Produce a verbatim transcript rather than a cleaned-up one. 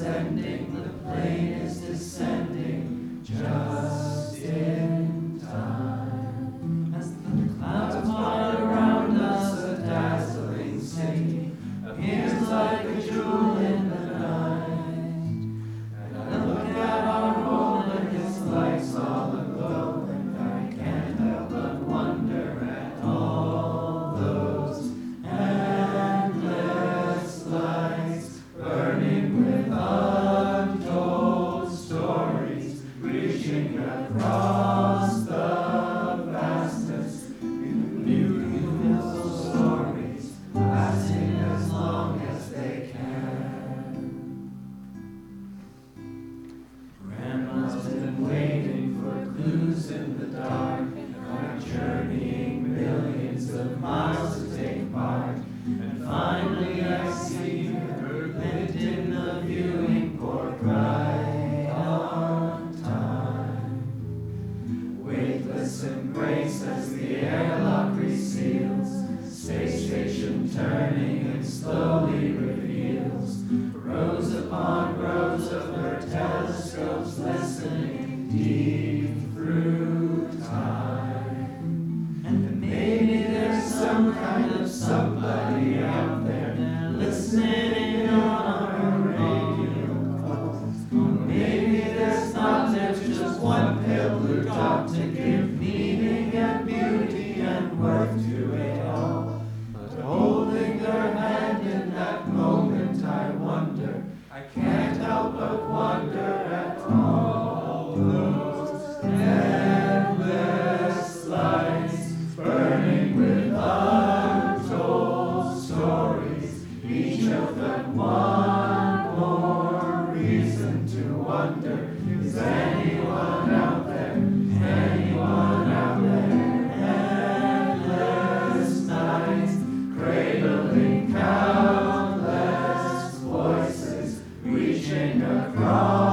ascending, the plane is descending, just in time. As the clouds fly around us, a dazzling city appears like a jewel in the night. And I look at our home and its lights all aglow, and I can't help but wonder at all those endless lights burning with untold stories, reaching across the vastness. Beautiful stories lasting as long as they can. Grandma's been waiting for clues in the dark, and I'm journeying millions of miles to take part. And finally I see her lit in the viewing port right on time. Weightless embrace as the airlock reseals, space station turning and slowly reveals rows upon rows of her telescopes listening deep through time. And maybe there's some kind of somebody out there listening on her radio calls. Or maybe there's not, there's just one pale blue dot to give meaning and beauty and worth to it all. But holding her hand in that moment, I wonder, I can't help but wonder at all those endless lights burning with untold stories, each of them one more reason to wonder. Is anyone out there? Anyone out there? Endless nights, cradling countless voices, reaching across